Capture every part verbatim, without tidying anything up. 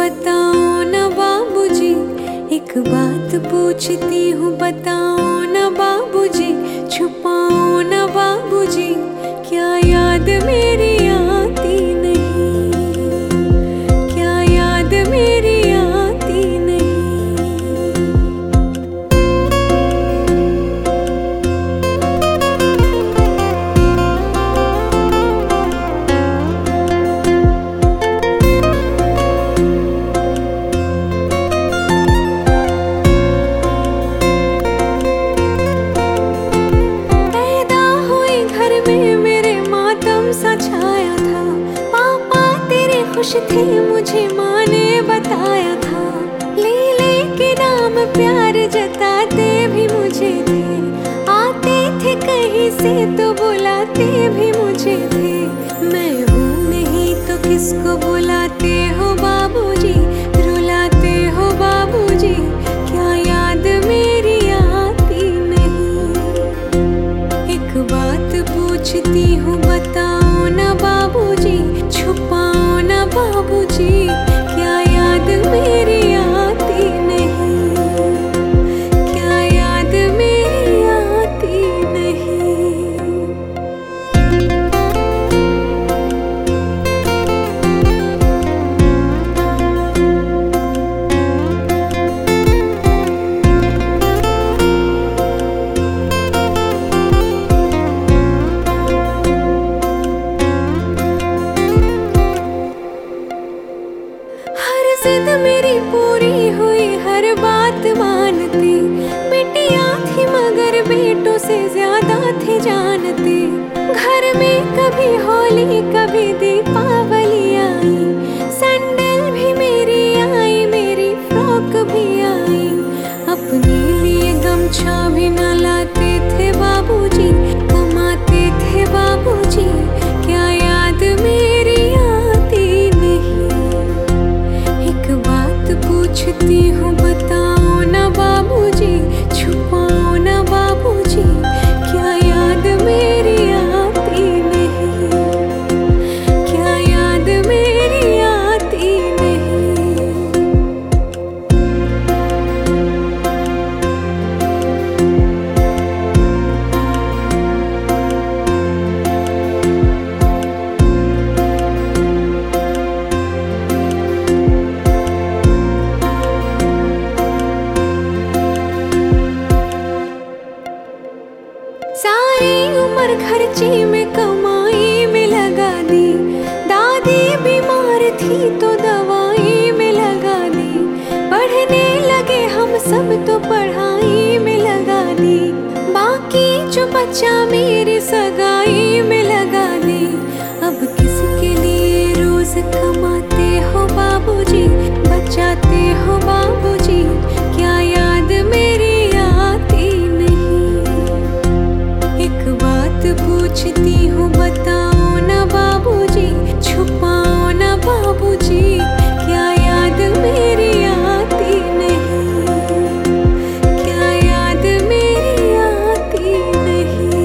बताओ ना बाबूजी, एक बात पूछती हूँ बताओ ना बाबूजी, छुपाओ ना बाबूजी, क्या याद मेरी आती नहीं, क्या याद मेरी आती नहीं। पैदा हुई घर में मेरे मातम सा छाया था, पापा तेरे खुश थे मुझे माँ ने बताया था, लीले के नाम प्यार जताते भी मुझे थे, आते थे कहीं से तो बुलाते भी मुझे थे। मैं हूँ नहीं तो किसको बुलाते हो बाबूजी, रुलाते हो बाबूजी, क्या याद मेरी आती नहीं। एक बात पूछती हूँ बताओ ना बाबूजी, छुपाओ ना बाबूजी, क्या याद मेरी आती नहीं, क्या याद मेरी आती नहीं। हर जिद मेरी पूरी हुई, हर बात मानती, बेटियां थी मगर बेटों से ज्यादा थी जानती। घर में कभी होली कभी दीपावली आई, सैंडल भी मेरी आई, मेरी फ्रॉक भी आई, अपने लिए गमछा भी न लाते थे बाबूजी, कमाते थे बाबूजी, क्या याद मेरी आती नहीं। एक बात पूछती हूँ बताओ ना बाबूजी, छुपाओ ना बाबूजी, क्या याद मेरी आती नहीं, क्या याद मेरी आती नहीं। सारी उम्र खर्ची में कमाई में लगा दी, दादी बीमार थी तो दवाई में लगा दी, पढ़ने लगे हम सब तो पढ़ाई में लगा दी, बाकी जो बच्चा मेरी सगाई में लगा दी। अब किसके लिए रोज कमाते हो बाबूजी, बचाते हो बाबूजी, क्या याद मेरी आती नहीं। एक बात पूछती हूँ बताओ ना बाबूजी, छुपाओ ना बाबूजी, क्या याद मेरी आती नहीं, क्या याद मेरी आती नहीं।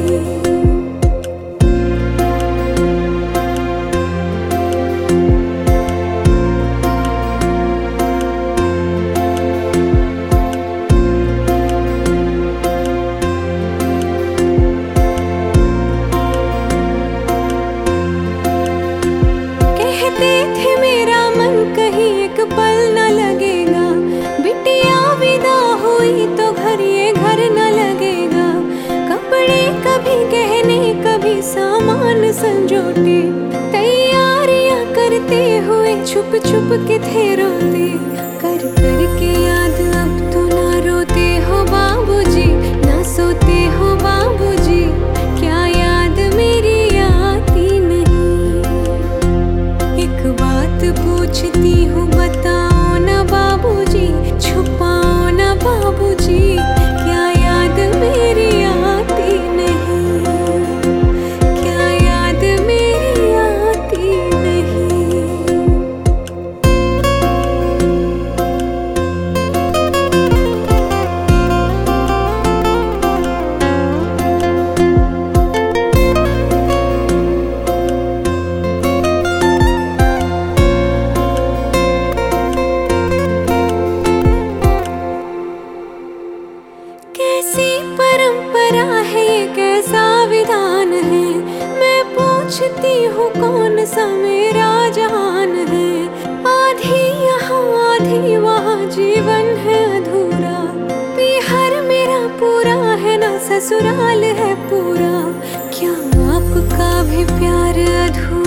कहते थे मेरा मन कहीं एक पल न लगेगा, बिटिया विदा हुई तो घर ये घर न लगेगा, कपड़े कभी गहने कभी सामान संजोटे, तैयारियां करते हुए छुप छुप के थे रोते, कर कर के याद अब तो ना रोते हो बाबूजी, ना सोते हो बाबूजी, क्या याद मेरी आती नहीं। एक बात पूछती हूँ बताओ ना बाबूजी, छुपाओ ना बाबूजी, क्या याद मेरी आती नहीं, क्या याद मेरी आती नहीं। सोचती हूँ कौन सा मेरा जहान है। आधी यहाँ आधी वहाँ जीवन है अधूरा, बिहार मेरा पूरा है ना ससुराल है पूरा। क्या आपका भी प्यार अधूरा?